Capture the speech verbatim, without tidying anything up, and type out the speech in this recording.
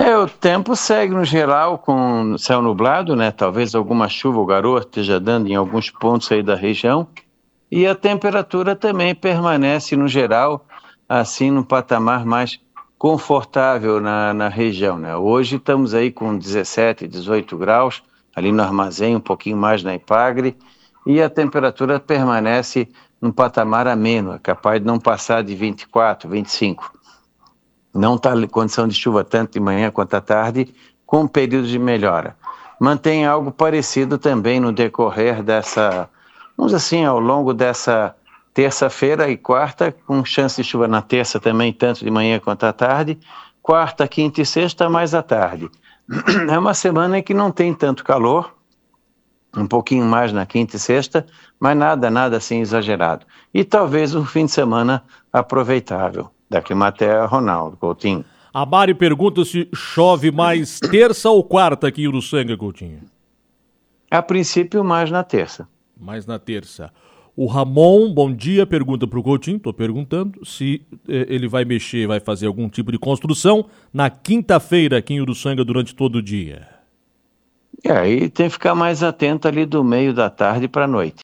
É, o tempo segue no geral com céu nublado, né? Talvez alguma chuva ou garoa esteja dando em alguns pontos aí da região. E a temperatura também permanece no geral, assim, num patamar mais confortável na, na região, né? Hoje estamos aí com dezessete, dezoito graus, ali no Armazém, um pouquinho mais na Ipagre, e a temperatura permanece num patamar ameno, é capaz de não passar de vinte e quatro, vinte e cinco. Não está condição de chuva tanto de manhã quanto à tarde, com períodos de melhora. Mantém algo parecido também no decorrer dessa, vamos assim, ao longo dessa terça-feira e quarta, com chance de chuva na terça também, tanto de manhã quanto à tarde, quarta, quinta e sexta, mais à tarde. É uma semana em que não tem tanto calor, um pouquinho mais na quinta e sexta, mas nada, nada assim exagerado. E talvez um fim de semana aproveitável. Da Climatea, Ronaldo Coutinho. A Mari pergunta se chove mais terça ou quarta aqui em Uruçanga, Coutinho. A princípio, mais na terça. Mais na terça. O Ramon, bom dia, pergunta para o Coutinho, estou perguntando, se eh, ele vai mexer, vai fazer algum tipo de construção na quinta-feira aqui em Uruçanga durante todo o dia. É, aí tem que ficar mais atento ali do meio da tarde para a noite.